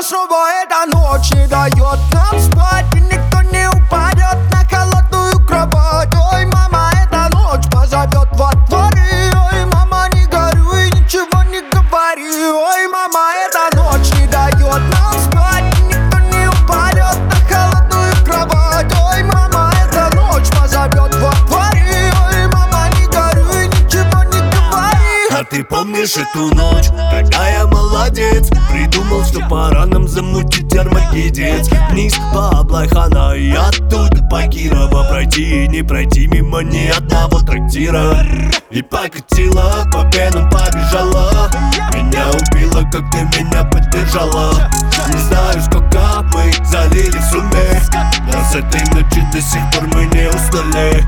мама, снова эта ночь не дает нам спать, и никто не упадет на холодную кровать. Ой, мама, эта ночь позовет во дворы. Ой, мама, не горюй, ничего не говори. Ой, мама, эта ночь не дает нам спать, и никто не упадет на холодную кровать. Ой, мама, эта ночь позовет во дворы. Ой, мама, не горюй, ничего не говори. А ты помнишь эту ночь, когда я молодец, придумал, что пора нам замутить армагеддец. Вниз по Аблайхана и оттуда по Кирова пройти и не пройти мимо ни одного трактира. И покатила, по пенам побежала, меня убила, как ты меня поддержала. Не знаю, сколько мы залили в сумме, но с этой ночи до сих пор мы не устали.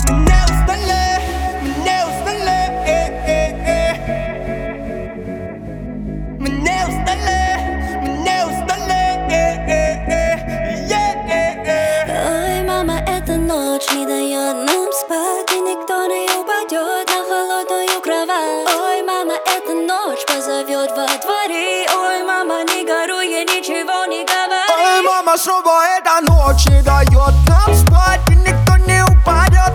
Ой, мама, эта ночь не дает нам спать, и никто не упадет на холодную кровать. Ой, мама, эта ночь позовет во дворе. Ой, мама, не горюй, я ничего не говори. Ой, мама, снова эта ночь не дает нам спать, и никто не упадет